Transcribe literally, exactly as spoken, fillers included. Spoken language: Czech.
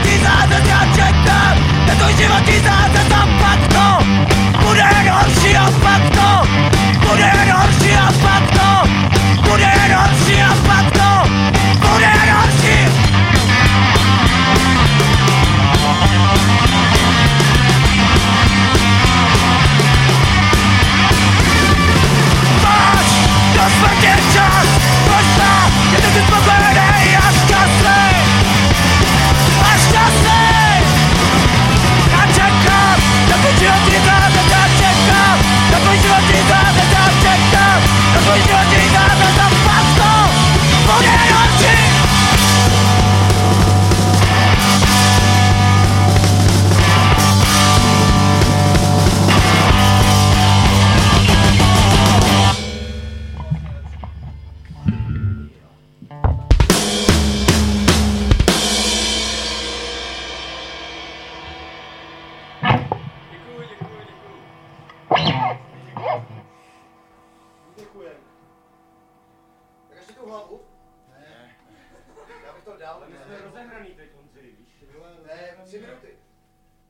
životní zázrak já čekám, na tvůj životní zázrak a pak to bude jen horší a pak to bude jen horší a pak to bude jen horší a pak to bude jen horší. Máš do smrti čas, možná je to ty spokojený a šťastný a šťastný. Já čekám, na tvůj životní zázrak já čekám, na tvůj životní zázrak já čekám, na tvůj životní zázrak a pak to bude jen horší. Děkujem. Tak ještě tu hlavu? Ne. Já bych to dal. My jsme rozehraný teď, Honzi, víš? Ne, tři minuty.